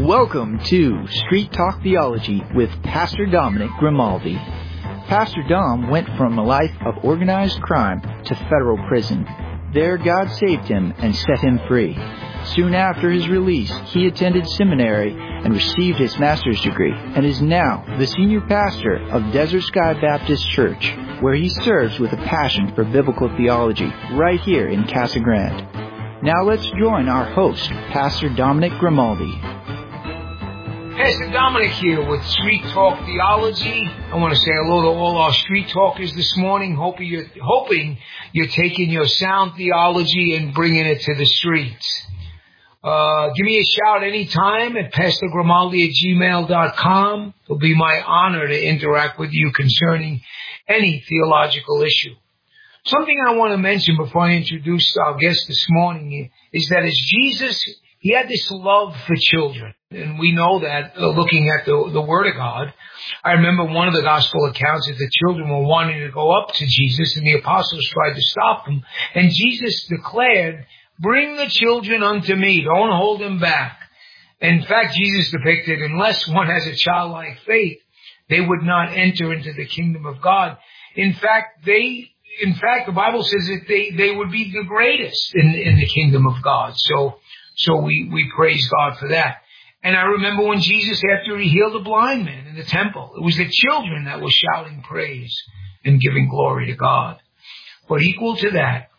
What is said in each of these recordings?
Welcome to Street Talk Theology with Pastor Dominic Grimaldi. Pastor Dom went from a life of organized crime to federal prison. There, God saved him and set him free. Soon after his release, he attended seminary and received his master's degree, and is now the senior pastor of Desert Sky Baptist Church, where he serves with a passion for biblical theology right here in Casa Grande. Now let's join our host, Pastor Dominic Grimaldi. Pastor Dominic here with Street Talk Theology. I want to say hello to all our street talkers this morning, hoping you're taking your sound theology and bringing it to the streets. Give me a shout anytime at pastorgrimaldi@gmail.com. It'll be my honor to interact with you concerning any theological issue. Something I want to mention before I introduce our guest this morning is that as Jesus, he had this love for children. And we know that looking at the Word of God. I remember one of the gospel accounts that the children were wanting to go up to Jesus and the apostles tried to stop them. And Jesus declared, "Bring the children unto me. Don't hold them back." In fact, Jesus depicted, unless one has a childlike faith, they would not enter into the kingdom of God. In fact, the Bible says that they would be the greatest in the kingdom of God. So we praise God for that. And I remember when Jesus, after he healed the blind man in the temple, it was the children that were shouting praise and giving glory to God. But equal to that,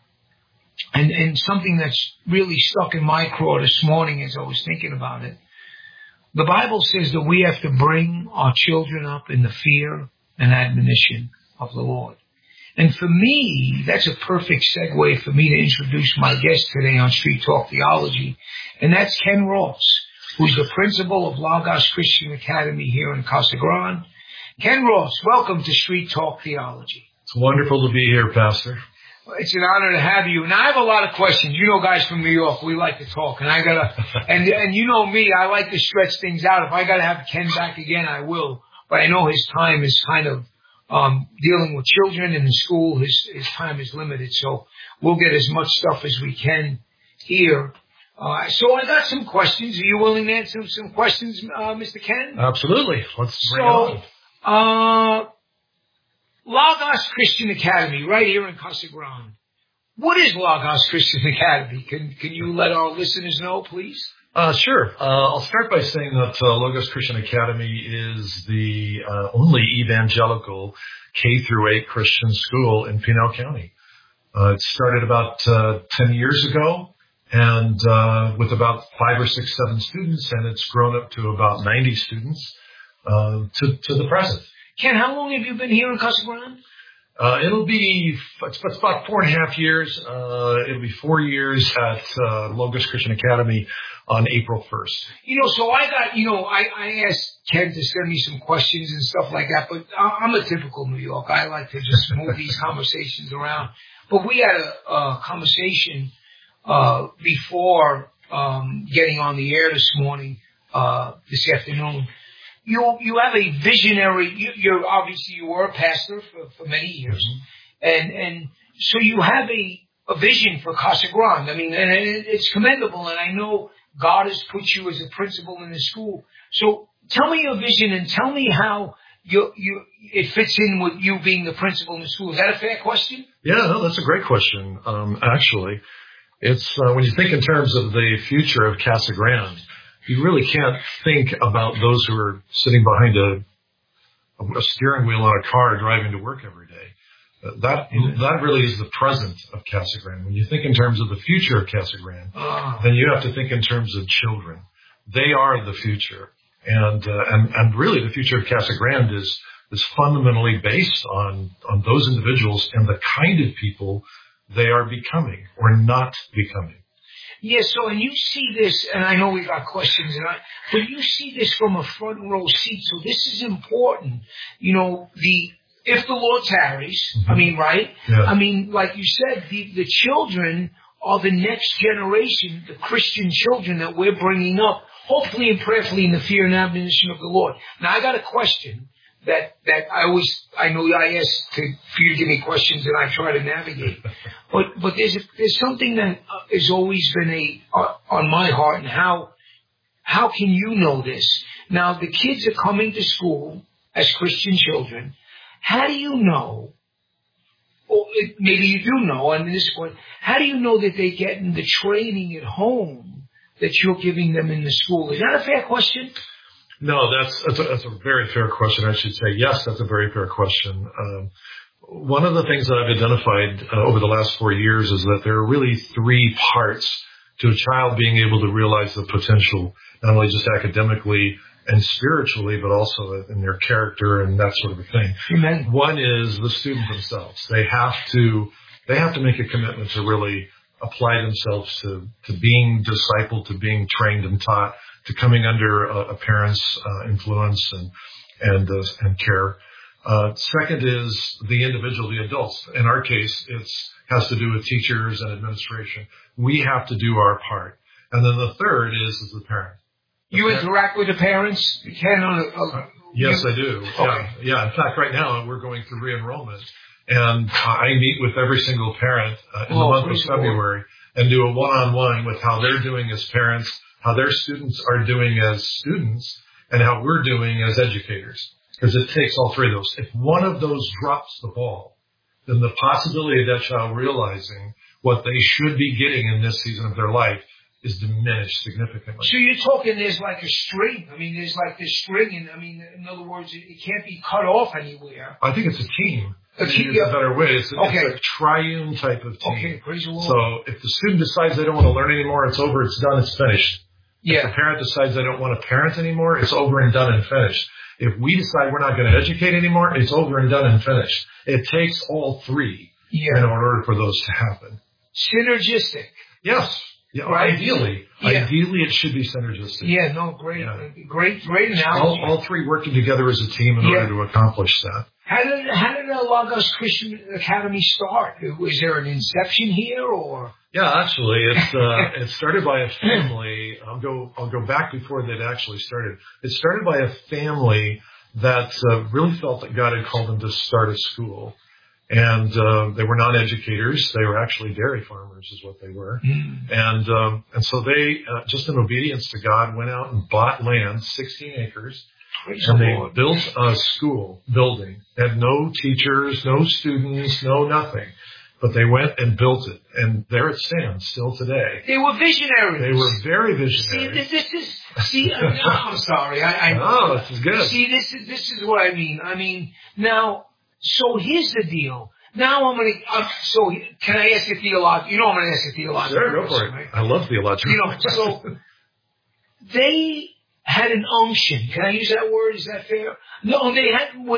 and something that's really stuck in my craw this morning as I was thinking about it, the Bible says that we have to bring our children up in the fear and admonition of the Lord. And for me, that's a perfect segue for me to introduce my guest today on Street Talk Theology, and that's Ken Ross, who's the principal of Logos Christian Academy here in Casa Grande. Ken Ross, welcome to Street Talk Theology. It's wonderful to be here, Pastor. It's an honor to have you. And I have a lot of questions. You know, guys from New York, we like to talk. And and you know me, I like to stretch things out. If I got to have Ken back again, I will. But I know his time is kind of dealing with children in the school. His time is limited. So we'll get as much stuff as we can here. So I got some questions. Are you willing to answer some questions, Mr. Ken? Absolutely. Let's bring it on. Logos Christian Academy, right here in Casa Grande. What is Logos Christian Academy? Can you let our listeners know, please? Sure. I'll start by saying that Logos Christian Academy is the only evangelical K-8 Christian school in Pinal County. It started about 10 years ago. And with about 5 or 6, 7 students, and it's grown up to about 90 students to the present. Ken, how long have you been here in Casa Grande? It's about 4.5 years. It'll be 4 years at Logos Christian Academy on April 1st. So I asked Ken to send me some questions and stuff like that, but I'm a typical New York. I like to just move these conversations around. But we had a conversation before getting on the air this this afternoon. You have a visionary. You were a pastor for many years, and so you have a vision for Casa Grande. I mean, and it's commendable, and I know God has put you as a principal in the school. So tell me your vision and tell me how it fits in with you being the principal in the school. Is that a fair question? Yeah, no, that's a great question. Actually. It's when you think in terms of the future of Casa Grande, you really can't think about those who are sitting behind a steering wheel on a car driving to work every day. That really is the present of Casa Grande. When you think in terms of the future of Casa Grande, then you have to think in terms of children. They are the future, and really the future of Casa Grande is fundamentally based on those individuals and the kind of people they are becoming or not becoming. Yes, and you see this, and I know we got questions, but you see this from a front row seat, so this is important. If the Lord tarries, I mean, right? Yeah. I mean, like you said, the children are the next generation, the Christian children that we're bringing up, hopefully and prayerfully in the fear and admonition of the Lord. Now, I got a question that I know I ask for you to give me questions and I try to navigate. But there's something that has always been on my heart, and how how can you know this? Now, the kids are coming to school as Christian children. How do you know, or maybe you do know on this point, how do you know that they get in the training at home that you're giving them in the school? Is that a fair question? No, that's a very fair question. I should say, yes, that's a very fair question. One of the things that I've identified over the last 4 years is that there are really 3 parts to a child being able to realize the potential, not only just academically and spiritually, but also in their character and that sort of a thing. Amen. One is the student themselves. They have to make a commitment to really apply themselves to being discipled, to being trained and taught, to coming under a parent's influence and care. Second is the individual, the adults. In our case, it has to do with teachers and administration. We have to do our part. And then the third is the parent. You interact with the parents? You can Yes, I do. Okay. Yeah. In fact, right now we're going through re-enrollment, and I meet with every single parent in the month of February and do a one-on-one with how they're doing as parents, how their students are doing as students, and how we're doing as educators. Because it takes all 3 of those. If one of those drops the ball, then the possibility of that child realizing what they should be getting in this season of their life is diminished significantly. So you're talking there's like a string. I mean, there's like this string, and I mean, in other words, it can't be cut off anywhere. I think it's a team. A team, a better way. It's a triune type of team. Okay, praise the Lord. So if the student decides they don't want to learn anymore, it's over, it's done, it's finished. Yeah. If the parent decides they don't want to parent anymore, it's over and done and finished. If we decide we're not going to educate anymore, it's over and done and finished. It takes all 3 in order for those to happen. Synergistic. Yes. Yeah, right? Ideally, it should be synergistic. Yeah, no, great, great analogy. All 3 working together as a team in order to accomplish that. How did the Logos Christian Academy start? Was there an inception here, or? Yeah, actually, it started by a family. I'll go back before that actually started. It started by a family that really felt that God had called them to start a school. And they were not educators. They were actually dairy farmers is what they were. Mm. And so they, just in obedience to God, went out and bought land, 16 acres, and they built a school building. They had no teachers, no students, no nothing. But they went and built it. And there it stands still today. They were visionaries. They were very visionary. I'm sorry. This is good. See, this is what I mean. I mean, now, so here's the deal. Now so can I ask a theological? You know I'm going to ask a theological. Sure, go for it. Right? I love theological. So they had an unction. Can I use that word? Is that fair? No, they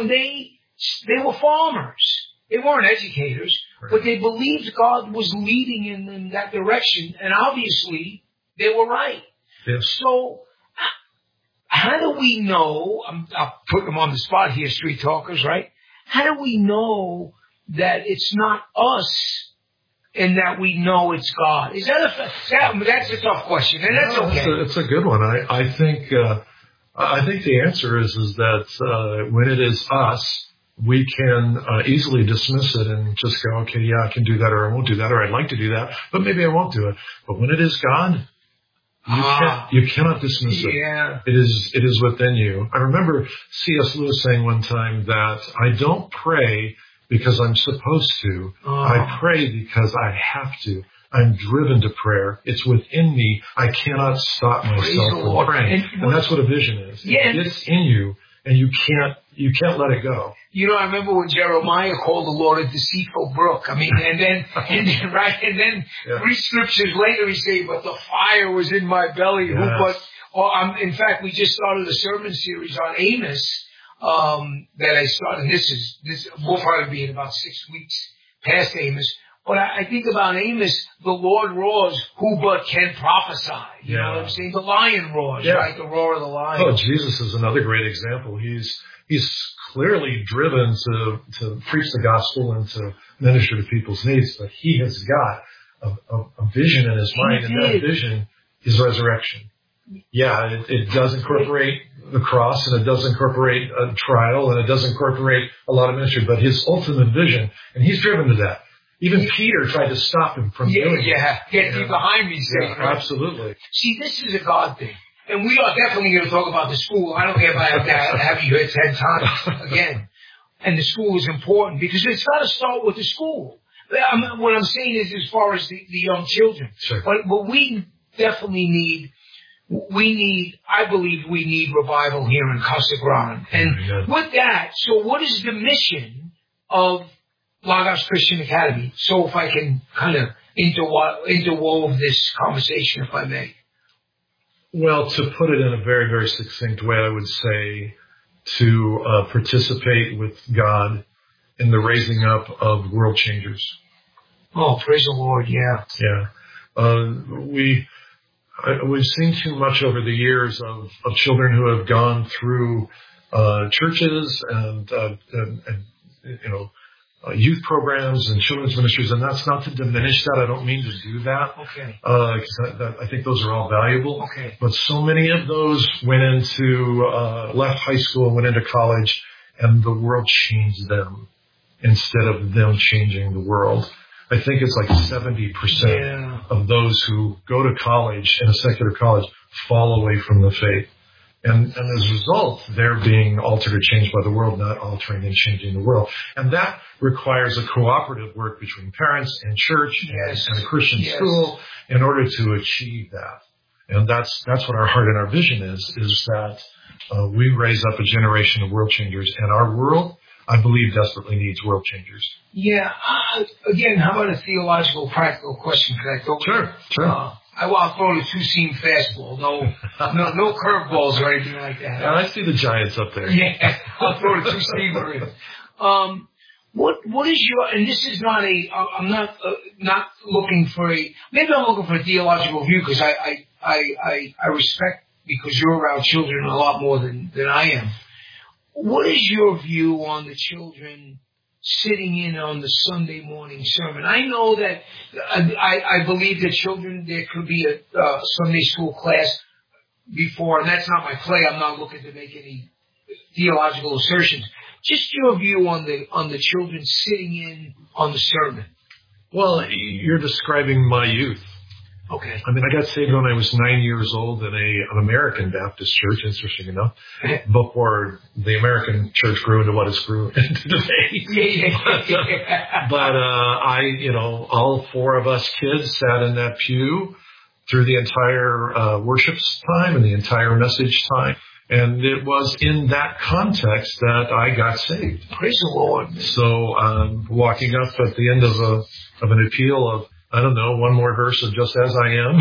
were farmers. They weren't educators, right. But they believed God was leading in that direction, and obviously they were right. Yes. So how do we know? I'll put them on the spot here, street talkers, right? How do we know that it's not us and that we know it's God? Is that's a tough question, and that's okay. It's a good one. I think the answer is that when it is us, we can easily dismiss it and just go, okay, yeah, I can do that, or I won't do that, or I'd like to do that, but maybe I won't do it. But when it is God, you cannot dismiss it. Yeah. It is within you. I remember C.S. Lewis saying one time that I don't pray because I'm supposed to. I pray because I have to. I'm driven to prayer. It's within me. I cannot stop myself from praying. And that's what a vision is. Yeah. It's in you, and you can't let it go. You know, I remember when Jeremiah called the Lord a deceitful brook. I mean, and then 3 scriptures later he said, but the fire was in my belly. Yes. In fact, we just started a sermon series on Amos, that I started. This will probably be in about 6 weeks past Amos. But I think about Amos, the Lord roars, who but can prophesy? You know what I'm saying? The lion roars, right? The roar of the lion. Oh, Jesus is another great example. He's clearly driven to preach the gospel and to minister to people's needs, but he has got a vision in his mind, and that vision is resurrection. Yeah, it does incorporate the cross, and it does incorporate a trial, and it does incorporate a lot of ministry, but his ultimate vision, and he's driven to that. Even Peter tried to stop him from doing it. Get behind me, Satan. Right? Absolutely. See, this is a God thing. And we are definitely going to talk about the school. I don't care if I have to have you here 10 times again. And the school is important because it's got to start with the school. What I'm saying is as far as the young children. Sure. But we definitely I believe we need revival here in Casa Grande. And with that, so what is the mission of Logos Christian Academy? So if I can kind of interwove this conversation, if I may. Well, to put it in a very, very succinct way, I would say to participate with God in the raising up of world changers. Oh, praise the Lord, yeah. Yeah. We've seen too much over the years of children who have gone through churches and youth programs and children's ministries, and that's not to diminish that. I don't mean to do that. Okay. Because I think those are all valuable. Okay. But so many of those went into left high school and went into college, and the world changed them instead of them changing the world. I think it's like 70% of those who go to college in a secular college fall away from the faith. And as a result, they're being altered or changed by the world, not altering and changing the world. And that requires a cooperative work between parents and church and a Christian school in order to achieve that. And that's what our heart and our vision is that we raise up a generation of world changers. And our world, I believe, desperately needs world changers. Yeah. Again, how about a theological, practical question? Could I throw Sure. I'll throw the two-seam fastball. No curveballs or anything like that. Yeah, I see the Giants up there. Yeah, I'll throw the two-seamer in. What is your? And this is not I'm not looking for maybe I'm looking for a theological view because I respect because you're around children a lot more than I am. What is your view on the children sitting in on the Sunday morning sermon? I know that I believe that children, there could be a Sunday school class before, and that's not my play. I'm not looking to make any theological assertions. Just your view on the children sitting in on the sermon. Well, you're describing my youth. Okay. I mean, I got saved when I was 9 years old in an American Baptist church, interesting enough, before the American church grew into what it's grew into today. But all four of us kids sat in that pew through the entire worship time and the entire message time. And it was in that context that I got saved. Praise the Lord. So walking up at the end of an appeal of, I don't know, one more verse of Just As I Am.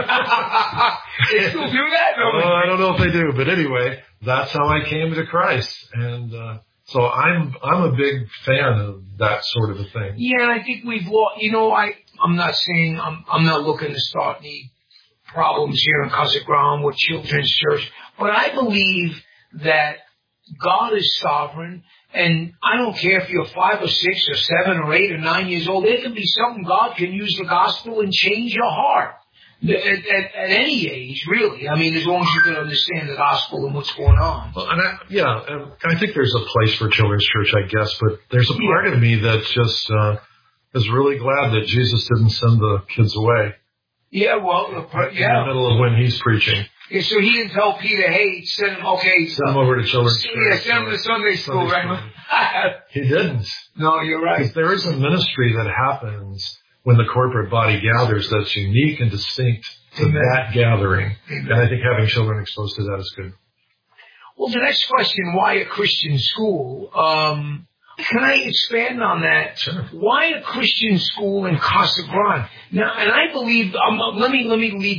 They still do that? I don't know if they do, but anyway, that's how I came to Christ. And so I'm a big fan of that sort of a thing. Yeah, I think we've lost, I'm not saying, I'm not looking to start any problems here in Casa Grande with children's church, but I believe that God is sovereign. And I don't care if you're 5 or 6 or 7 or 8 or 9 years old. There can be something God can use the gospel and change your heart at any age, really. I mean, as long as you can understand the gospel and what's going on. Well, and I think there's a place for children's church, I guess. But there's a part of me that just is really glad that Jesus didn't send the kids away. Yeah, well, in the middle of when he's preaching. Yeah, so he didn't tell Peter, hey, send him over to children's church. Yeah, send him to Sunday school, right? He didn't. No, you're right. Because there is a ministry that happens when the corporate body gathers that's unique and distinct to that gathering. Amen. And I think having children exposed to that is good. Well, the next question, why a Christian school? Can I expand on that? Sure. Why a Christian school in Casa Grande? Now, and I believe, let me lead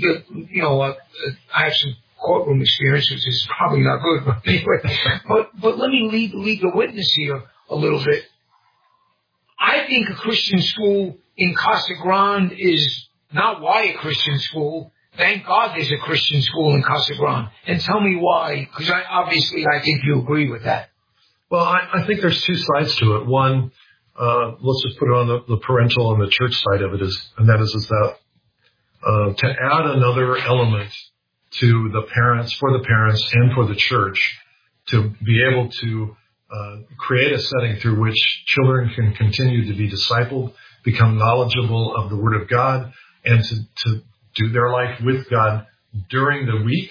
I have some courtroom experience, which is probably not good, but anyway, but let me lead the witness here a little bit. I think a Christian school in Casa Grande is not why a Christian school. Thank God there's a Christian school in Casa Grande. And tell me why, because I think you agree with that. Well, I think there's two sides to it. One, let's just put it on the parental and the church side of it that to add another element to the parents, for the parents and for the church, to be able to create a setting through which children can continue to be discipled, become knowledgeable of the Word of God, and to do their life with God during the week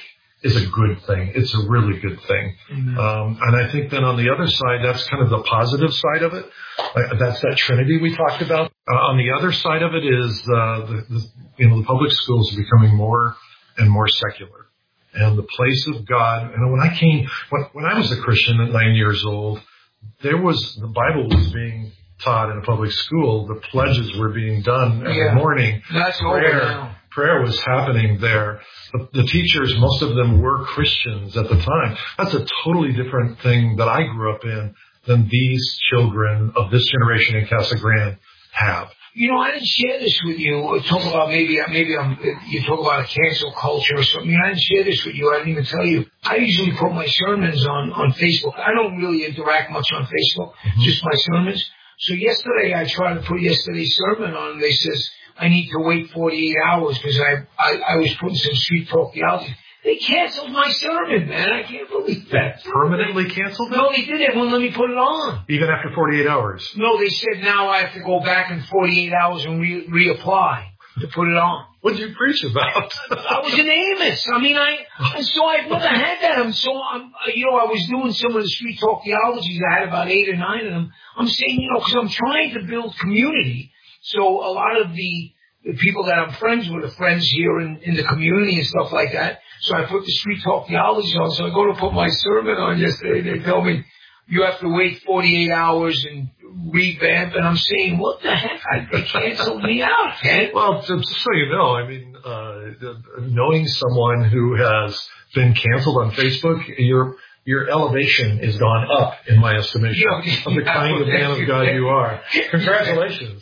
is a good thing. It's a really good thing. And I think then on the other side, that's kind of the positive side of it. That's that Trinity we talked about. On the other side of it is the public schools are becoming more and more secular. And the place of God, and when I was a Christian at 9 years old, the Bible was being taught in a public school. The pledges were being done every morning. That's prayer. Prayer was happening there. The teachers, most of them were Christians at the time. That's a totally different thing that I grew up in than these children of this generation in Casa Grande have. You know, I didn't share this with you. Talk about you talk about a cancel culture or something. I didn't share this with you. I didn't even tell you. I usually put my sermons on Facebook. I don't really interact much on Facebook, just my sermons. So yesterday I tried to put yesterday's sermon on, and they says I need to wait 48 hours because I was putting some street talk theology. They canceled my sermon, man. I can't believe that. Permanently canceled it? No, they did it. Wouldn't let me put it on. Even after 48 hours? No, they said now I have to go back in 48 hours and reapply to put it on. What did you preach about? I was in Amos. I mean, I've never had that. I was doing some of the street talk theologies. I had about 8 or 9 of them. I'm saying, because I'm trying to build community. So a lot of the people that I'm friends with are friends here in the community and stuff like that. So I put the street talk theology on. So I go to put my sermon on yesterday. They tell me you have to wait 48 hours and revamp. And I'm saying, what the heck? They canceled me out, man. Well, just so you know, I mean, knowing someone who has been canceled on Facebook, your elevation is gone up in my estimation of the kind of man of God you are. Congratulations.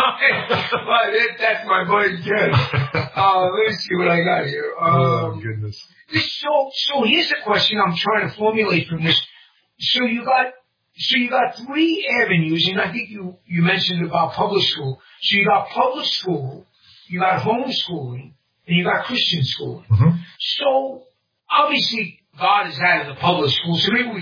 That's my buddy Ken. Let me see what I got here. Oh, goodness. So here's a question I'm trying to formulate from this. So you got 3 avenues, and I think you mentioned about public school. So you got public school, you got homeschooling, and you got Christian schooling. Mm-hmm. So obviously God is out of the public school, so maybe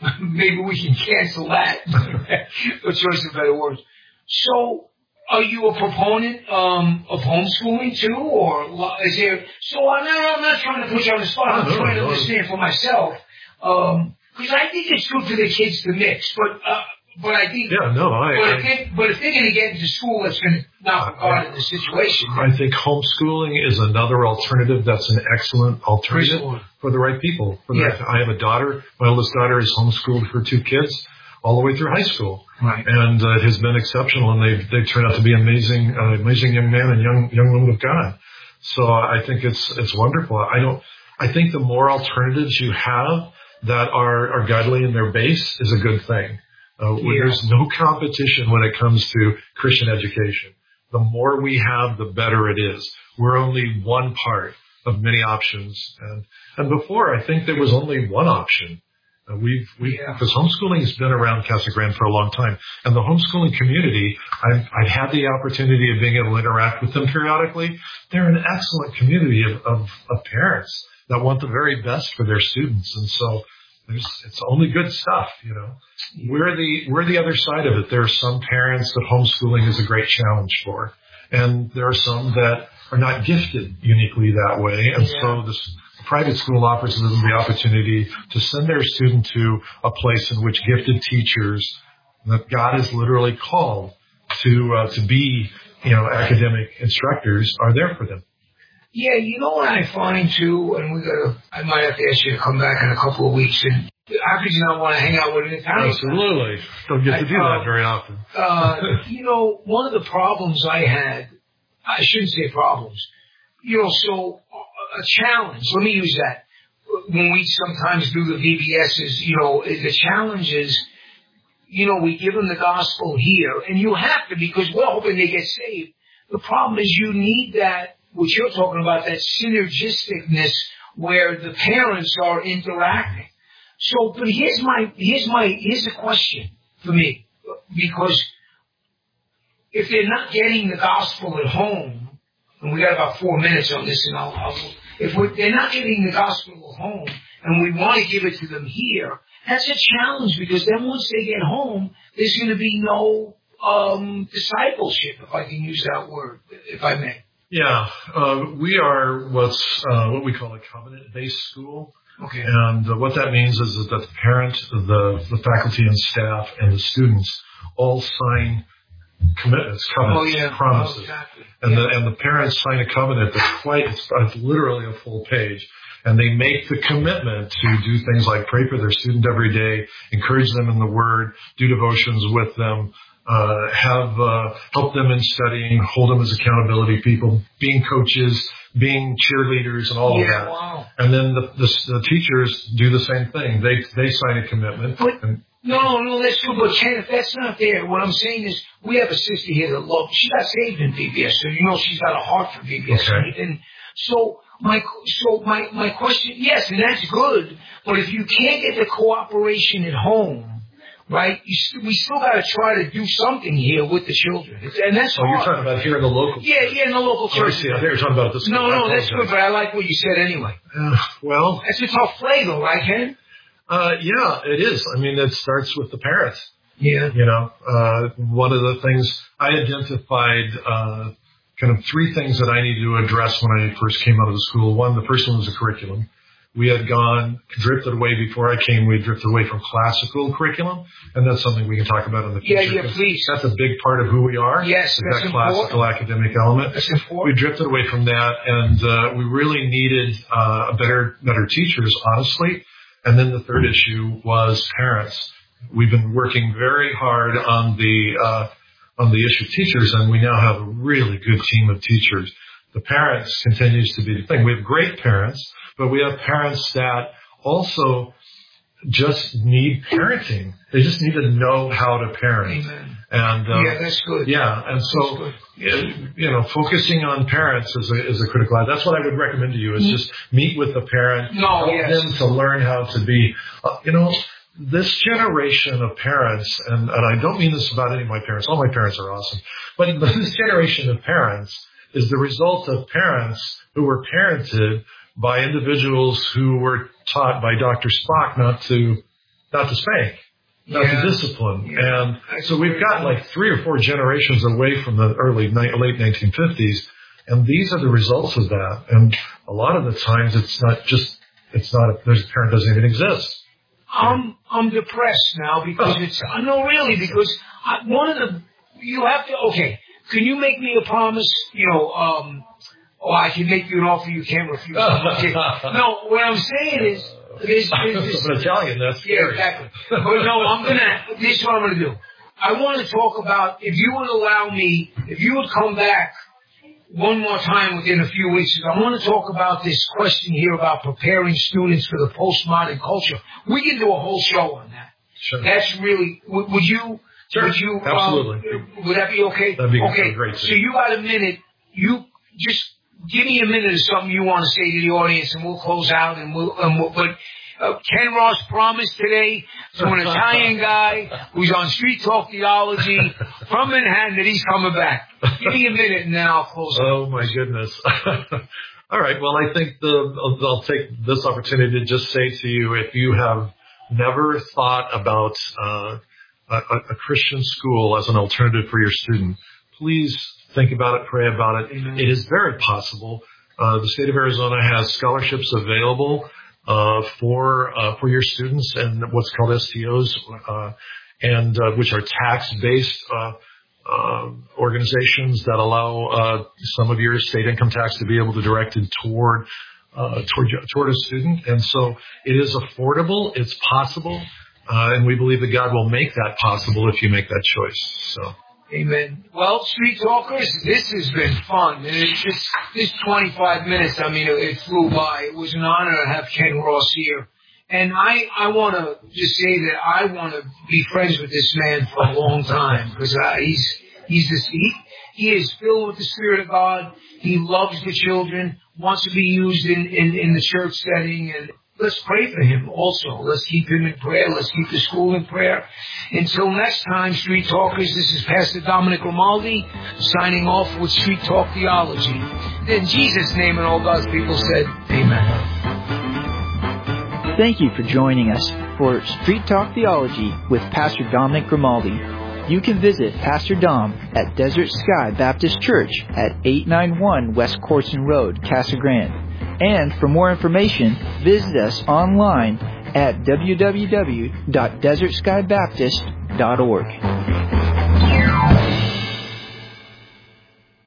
we can cancel that, for choice of better words. So, are you a proponent of homeschooling too, or is there? So I'm not trying to put you on the spot. I'm trying to understand for myself, because I think it's good for the kids to mix, but I think. Yeah, no, But if they're going to get into school, that's going to knock God in the situation. I think homeschooling is another alternative. That's an excellent alternative for the right people. I have a daughter. My oldest daughter is homeschooled for 2 kids all the way through high school. Right. And it has been exceptional, and they've turned out to be amazing young men and young women of God. So I think it's wonderful. I think the more alternatives you have that are godly in their base is a good thing. There's no competition when it comes to Christian education. The more we have, the better it is. We're only one part of many options. And before, I think there was only one option. Because homeschooling has been around Casa Grande for a long time. And the homeschooling community, I've had the opportunity of being able to interact with them periodically. They're an excellent community of parents that want the very best for their students. And so it's only good stuff, We're the other side of it. There are some parents that homeschooling is a great challenge for. And there are some that are not gifted uniquely that way. And so this private school offers them the opportunity to send their student to a place in which gifted teachers that God has literally called to be, academic instructors are there for them. Yeah, you know what I find too, and I might have to ask you to come back in a couple of weeks, and how could you not want to hang out with an Italian? Absolutely. Don't get to do that very often. One of the problems I had, I shouldn't say problems, so a challenge, let me use that. When we sometimes do the VBSs, the challenge is, we give them the gospel here, and you have to, because we're hoping they get saved. The problem is you need that, what you're talking about, that synergisticness where the parents are interacting. So, but here's the question for me, because if they're not getting the gospel at home, and we got about 4 minutes on this, and if they're not getting the gospel at home, and we want to give it to them here, that's a challenge, because then once they get home, there's going to be no discipleship, if I can use that word, if I may. Yeah, we are what we call a covenant-based school. Okay. And what that means is that the parent, the faculty and staff, and the students all sign commitments, covenants, promises. Oh, exactly. And the parents sign a covenant that's it's literally a full page. And they make the commitment to do things like pray for their student every day, encourage them in the Word, do devotions with them, help them in studying, hold them as accountability people, being coaches, being cheerleaders, and all of that. Wow. And then the teachers do the same thing. They sign a commitment. No, that's true. But Ken, if that's not there, what I'm saying is we have a sister here that loves. She got saved in VBS, so she's got a heart for VBS. Okay. Right? And so my question, yes, and that's good. But if you can't get the cooperation at home, right? We still got to try to do something here with the children, and that's hard. You're talking about here in the local. Yeah, in the local church. I see. I think you're talking about this. No, that's good. But I like what you said anyway. Well, that's a tough play, though, right, Ken? Yeah, it is. I mean, it starts with the parents. Yeah. One of the things I identified, kind of three things that I needed to address when I first came out of the school. One, the first one was the curriculum. We had drifted away before I came. We drifted away from classical curriculum, and that's something we can talk about in the future. Yeah, please. That's a big part of who we are. Yes, that's that classical academic element. That's important. We drifted away from that, and we really needed better teachers, honestly. And then the third issue was parents. We've been working very hard on the issue of teachers, and we now have a really good team of teachers. The parents continues to be the thing. We have great parents, but we have parents that also just need parenting. They just need to know how to parent. Amen. And yeah, that's good. Yeah, and so focusing on parents is a critical. That's what I would recommend to you is just meet with the parent, help them to learn how to be. This generation of parents, and I don't mean this about any of my parents. All my parents are awesome, but this generation of parents is the result of parents who were parented by individuals who were taught by Dr. Spock not to spank, not to discipline. Yeah. And so we've got like 3 or 4 generations away from the late 1950s, and these are the results of that. And a lot of the times there's a parent doesn't even exist. I'm depressed now because because you have to, okay, can you make me a promise, I can make you an offer you can't refuse. Okay. No, what I'm saying is, this an Italian, that's scary. Yeah, exactly. But this is what I'm going to do. I want to talk about, if you would come back one more time within a few weeks, I want to talk about this question here about preparing students for the postmodern culture. We can do a whole show on that. Sure. That's really, would you? Sure. Absolutely. Would that be okay? That'd be okay. Great. So you got a minute. You just give me a minute of something you want to say to the audience, and we'll close out. But Ken Ross promised today to an Italian guy who's on Street Talk Theology from Manhattan that he's coming back. Give me a minute, and then I'll close out. Oh my goodness. All right. Well, I think I'll take this opportunity to just say to you, if you have never thought about a Christian school as an alternative for your student, please think about it, pray about it. Amen. It is very possible. The state of Arizona has scholarships available for your students and what's called STOs, and which are tax-based organizations that allow some of your state income tax to be able to direct it toward a student. And so it is affordable. It's possible. And we believe that God will make that possible if you make that choice. So, amen. Well, Street Talkers, this has been fun. And it's just this 25 minutes. I mean, it flew by. It was an honor to have Ken Ross here. And I want to just say that I want to be friends with this man for a long time because he is filled with the Spirit of God. He loves the children, wants to be used in the church setting, and let's pray for him also. Let's keep him in prayer. Let's keep the school in prayer. Until next time, Street Talkers, this is Pastor Dominic Grimaldi signing off with Street Talk Theology. In Jesus' name, and all God's people said, amen. Thank you for joining us for Street Talk Theology with Pastor Dominic Grimaldi. You can visit Pastor Dom at Desert Sky Baptist Church at 891 West Corson Road, Casa Grande. And for more information, visit us online at www.desertskybaptist.org.